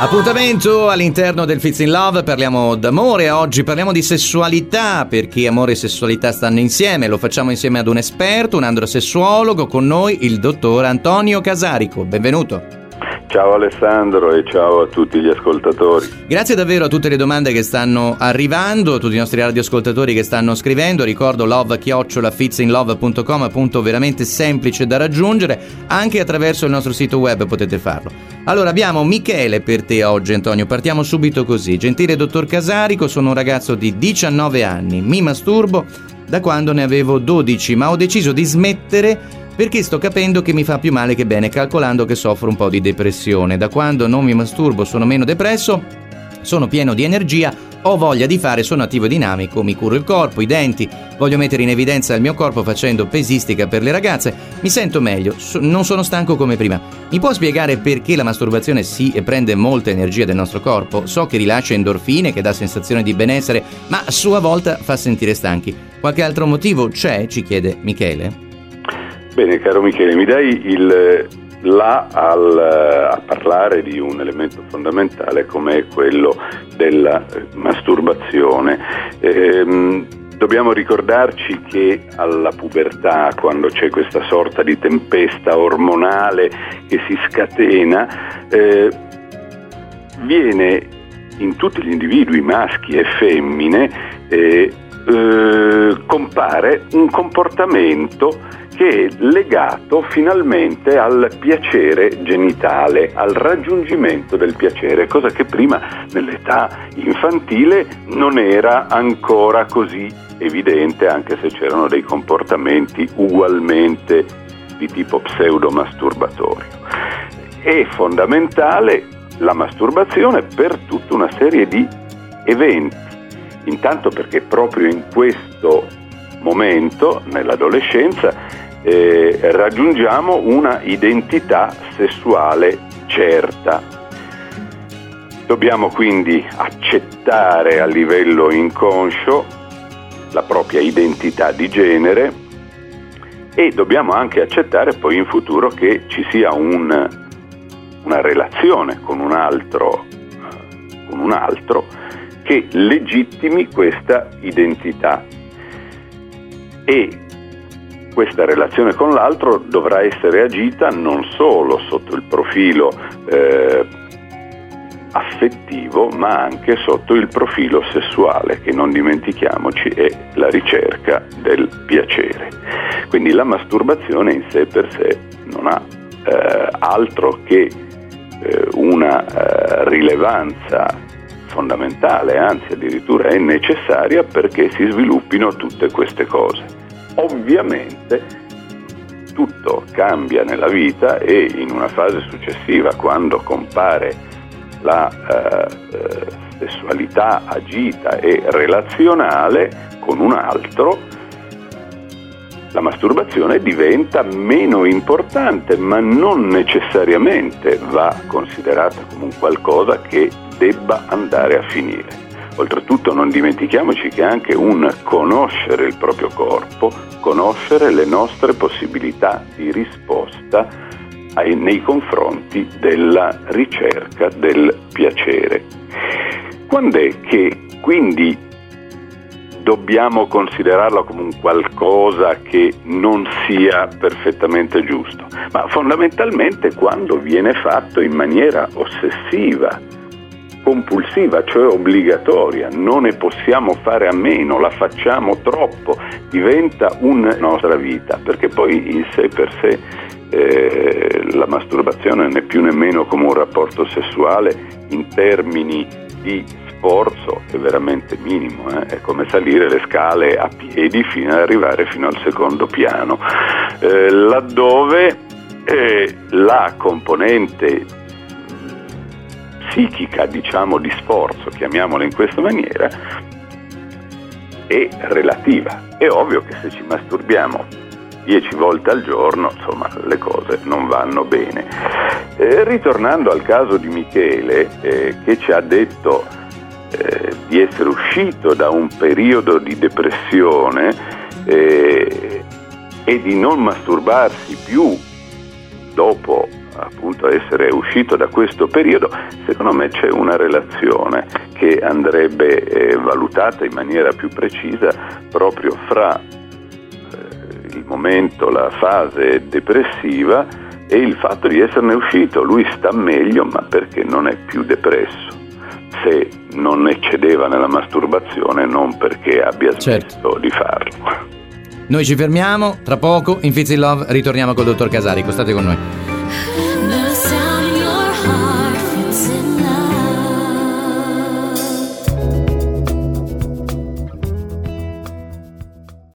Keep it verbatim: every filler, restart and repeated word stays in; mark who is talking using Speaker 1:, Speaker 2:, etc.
Speaker 1: Appuntamento all'interno del Fits in Love, parliamo d'amore, oggi parliamo di sessualità, perché amore e sessualità stanno insieme, lo facciamo insieme ad un esperto, un androsessuologo, con noi il dottor Antonio Casarico, benvenuto.
Speaker 2: Ciao Alessandro e ciao a tutti gli ascoltatori.
Speaker 1: Grazie davvero a tutte le domande che stanno arrivando, a tutti i nostri radioascoltatori che stanno scrivendo. Ricordo love chiocciola fitsinlove punto com, appunto veramente semplice da raggiungere, anche attraverso il nostro sito web potete farlo. Allora abbiamo Michele per te oggi, Antonio, partiamo subito così. Gentile dottor Casarico, sono un ragazzo di diciannove anni, mi masturbo da quando ne avevo dodici, ma ho deciso di smettere perché sto capendo che mi fa più male che bene, calcolando che soffro un po' di depressione. Da quando non mi masturbo sono meno depresso, sono pieno di energia, ho voglia di fare, sono attivo e dinamico, mi curo il corpo, i denti, voglio mettere in evidenza il mio corpo facendo pesistica per le ragazze, mi sento meglio, so- non sono stanco come prima. Mi può spiegare perché la masturbazione sì e prende molta energia del nostro corpo? So che rilascia endorfine, che dà sensazione di benessere, ma a sua volta fa sentire stanchi. Qualche altro motivo c'è? Ci chiede Michele.
Speaker 2: Bene, caro Michele, mi dai il là al, a parlare di un elemento fondamentale come quello della masturbazione. Ehm, dobbiamo ricordarci che alla pubertà, quando c'è questa sorta di tempesta ormonale che si scatena, eh, viene in tutti gli individui, maschi e femmine, eh, eh, compare un comportamento che è legato finalmente al piacere genitale, al raggiungimento del piacere, cosa che prima nell'età infantile non era ancora così evidente, anche se c'erano dei comportamenti ugualmente di tipo pseudo-masturbatorio. È fondamentale la masturbazione per tutta una serie di eventi, intanto perché proprio in questo momento, nell'adolescenza, Eh, raggiungiamo una identità sessuale certa. Dobbiamo quindi accettare a livello inconscio la propria identità di genere e dobbiamo anche accettare poi in futuro che ci sia un, una relazione con un altro, con un altro che legittimi questa identità. E questa relazione con l'altro dovrà essere agita non solo sotto il profilo eh, affettivo, ma anche sotto il profilo sessuale, che non dimentichiamoci è la ricerca del piacere. Quindi la masturbazione in sé per sé non ha eh, altro che eh, una eh, rilevanza fondamentale, anzi addirittura è necessaria perché si sviluppino tutte queste cose. Ovviamente tutto cambia nella vita e in una fase successiva, quando compare la eh, sessualità agita e relazionale con un altro, la masturbazione diventa meno importante, ma non necessariamente va considerata come un qualcosa che debba andare a finire. Oltretutto non dimentichiamoci che anche un conoscere il proprio corpo, conoscere le nostre possibilità di risposta ai, nei confronti della ricerca del piacere. Quando è che quindi dobbiamo considerarlo come un qualcosa che non sia perfettamente giusto? Ma fondamentalmente quando viene fatto in maniera ossessiva, compulsiva, cioè obbligatoria, non ne possiamo fare a meno, la facciamo troppo, diventa una nostra vita, perché poi in sé per sé eh, la masturbazione non è più nemmeno come un rapporto sessuale in termini di sforzo, è veramente minimo, eh? È come salire le scale a piedi fino ad arrivare fino al secondo piano, eh, laddove eh, la componente psichica, diciamo, di sforzo, chiamiamola in questa maniera, è relativa. È ovvio che se ci masturbiamo dieci volte al giorno, insomma, le cose non vanno bene. Eh, ritornando al caso di Michele, eh, che ci ha detto eh, di essere uscito da un periodo di depressione eh, e di non masturbarsi più dopo appunto essere uscito da questo periodo, secondo me c'è una relazione che andrebbe eh, valutata in maniera più precisa proprio fra eh, il momento, la fase depressiva e il fatto di esserne uscito. Lui sta meglio, ma perché non è più depresso. Se non eccedeva nella masturbazione, non perché abbia smesso certo. di farlo.
Speaker 1: Noi ci fermiamo, tra poco in Fits in Love ritorniamo col dottor Casarico, state con noi.